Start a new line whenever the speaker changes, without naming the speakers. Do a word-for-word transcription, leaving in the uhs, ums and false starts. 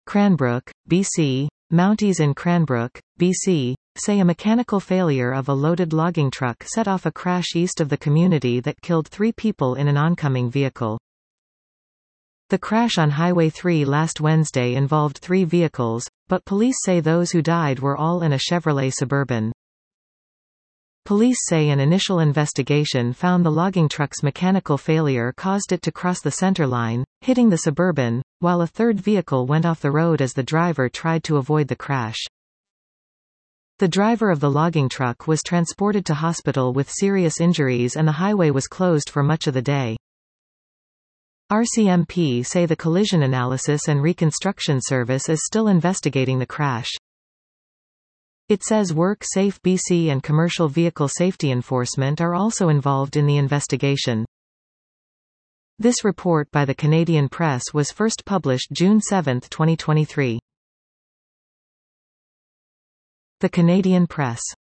Cranbrook, B C. Mounties in Cranbrook, B C, say a mechanical failure of a loaded logging truck set off a crash east of the community that killed three people in an oncoming vehicle. The crash on Highway three last Wednesday involved three vehicles, but police say those who died were all in a Chevrolet Suburban. Police say an initial investigation found the logging truck's mechanical failure caused it to cross the center line, hitting the Suburban, while a third vehicle went off the road as the driver tried to avoid the crash. The driver of the logging truck was transported to hospital with serious injuries and the highway was closed for much of the day. R C M P say the Collision Analysis and Reconstruction Service is still investigating the crash. It says Work Safe B C and Commercial Vehicle Safety Enforcement are also involved in the investigation. This report by the Canadian Press was first published June seventh, twenty twenty-three. The Canadian Press.